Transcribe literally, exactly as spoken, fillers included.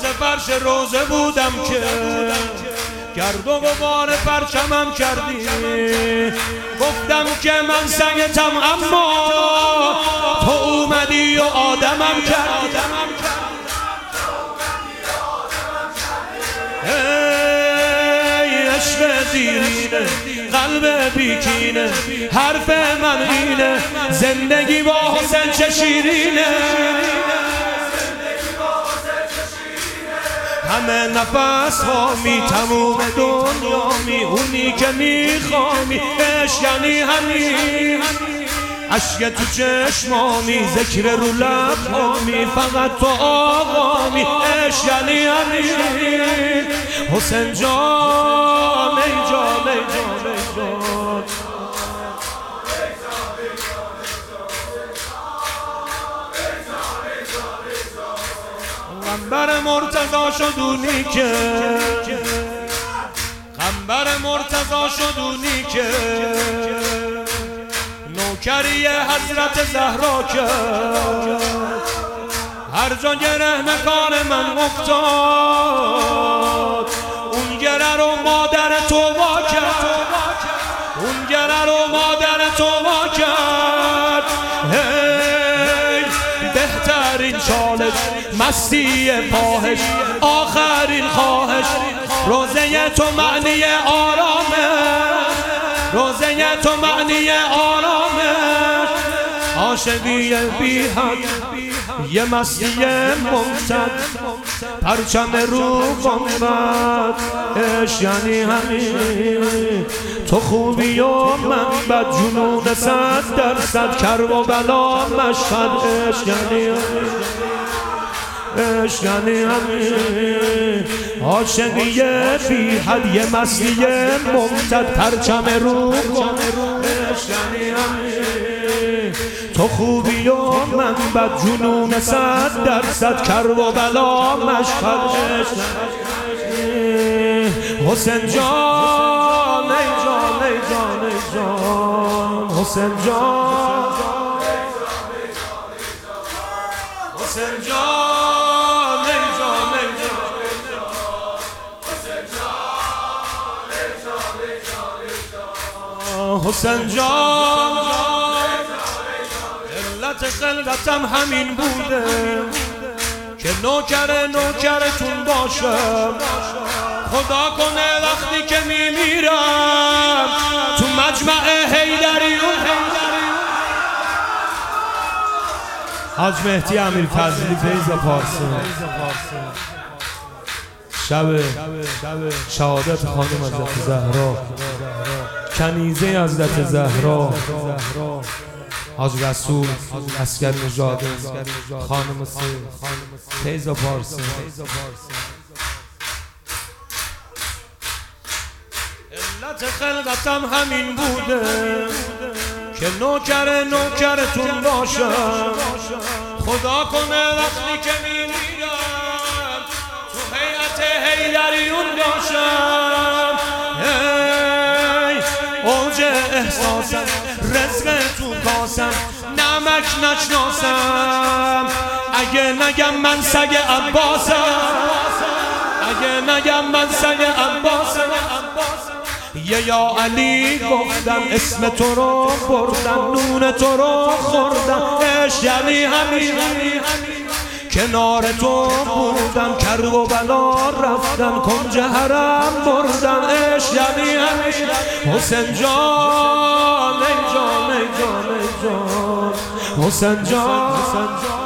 فرش روزه بودم که گرد و غبار پرچمم کردی. گفتم که من سگتم اما تو اومدی و آدمم کردی. ای عشق دیرینه قلب بیکینه حرف من اینه زندگی با حسین چه شیرینه. همه نفس هامی تموم دنیا می اونی که میخوامی. عشق یعنی همین عشق تو چشمامی ذکر رو لب هامی فقط تو آقامی. عشق یعنی همین حسین جان ای جان ای جان ای جان. قنبر مرتضی شدونی که قنبر مرتضی شدونی که نوکری حضرت زهرا کرد. هر جا گره مکان من افتاد اون گره رو مادر تو وا کرد. اون گره رو مادر تو وا کرد. بهترین چالش مستی فاحش آخرین خواهش روزه تو معنی آرامه. روزه تو معنی آرامه. عاشقی بی حد یه مستی ممتد پرچم رو گنبد. عشق یعنی همین تو خوبی و من بد جنون صد درصد کرب و بلا مشهد. عشق یعنی همین عشق یعنی همین عاشقی بی حد یه مستی ممتد پرچم رو گنبد. عشق یعنی همین تو خوبی و من بد جنون صد درصد کرب و بلا مشهد. حسین جان ای جان ای جان ای جان. حسین جان حسین جان ای جان ای جان. حسین جان علت خلقتم همین بوده که نوکر نوکرتون باشم. خدا کنه وقتی که میمیرم تو مجمع حیدریون حاج مهدی امیرفضلی فیض پارسی شب شهادت خانم حضرت زهرا کنیزه حضرت زهرا حاج رسول عسکر نژاد خانم فیض پارسی. علت خلقتم همین بوده که نوکر نوکرتون باشم. خدا کنه وقتی که میمیرم تو هیئت حیدریون باشم. ای اوج احساسم رزق تو کاسم نمک نشناسم. اگه نگم من سگ عباسم اگه نگم من سگ عباسم. یه یا علی گفتم اسم تو رو بردم نون تو رو خوردم. عشق یعنی همین کنار تو بودم کرب و بلا رفتم کنج حرم بردم. عشق یعنی همین حسین جان ای جان ای جان ای جان. حسین جان